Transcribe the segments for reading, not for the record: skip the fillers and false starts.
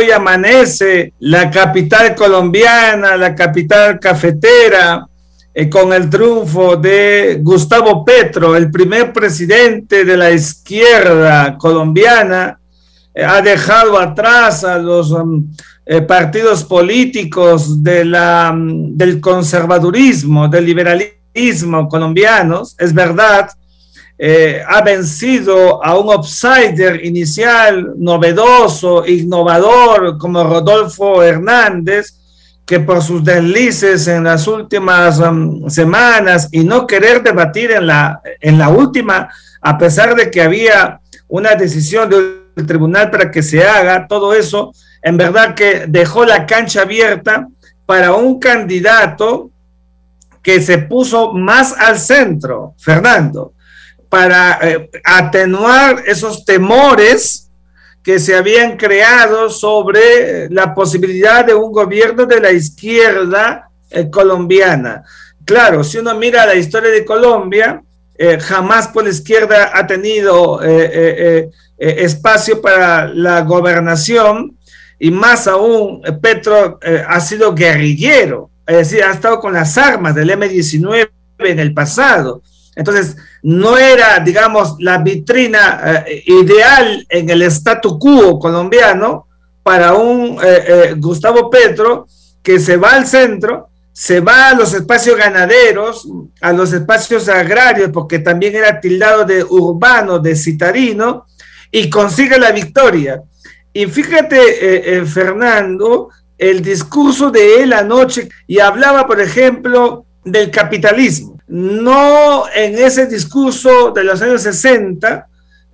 hoy amanece la capital colombiana, la capital cafetera, con el triunfo de Gustavo Petro, el primer presidente de la izquierda colombiana. Ha dejado atrás a los partidos políticos del conservadurismo, del liberalismo colombianos. Es verdad, ha vencido a un outsider inicial, novedoso, innovador, como Rodolfo Hernández, que por sus deslices en las últimas semanas y no querer debatir en la última, a pesar de que había una decisión del tribunal para que se haga, todo eso, en verdad que dejó la cancha abierta para un candidato que se puso más al centro, Fernando, para atenuar esos temores que se habían creado sobre la posibilidad de un gobierno de la izquierda colombiana. Claro, si uno mira la historia de Colombia, jamás por la izquierda ha tenido espacio para la gobernación, y más aún Petro ha sido guerrillero, es decir, ha estado con las armas del M-19 en el pasado. Entonces, no era, digamos, la vitrina ideal en el statu quo colombiano para un Gustavo Petro que se va al centro, se va a los espacios ganaderos, a los espacios agrarios, porque también era tildado de urbano, de citarino, y consigue la victoria. Y fíjate, Fernando, el discurso de él anoche, y hablaba, por ejemplo, del capitalismo. No en ese discurso de los años 60,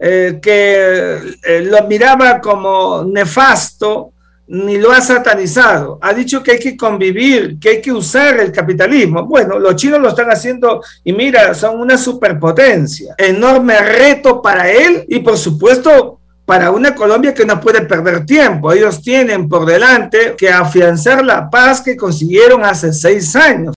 que lo miraba como nefasto, ni lo ha satanizado. Ha dicho que hay que convivir, que hay que usar el capitalismo. Bueno, los chinos lo están haciendo y mira, son una superpotencia. Enorme reto para él y por supuesto para una Colombia que no puede perder tiempo. Ellos tienen por delante que afianzar la paz que consiguieron hace 6 años.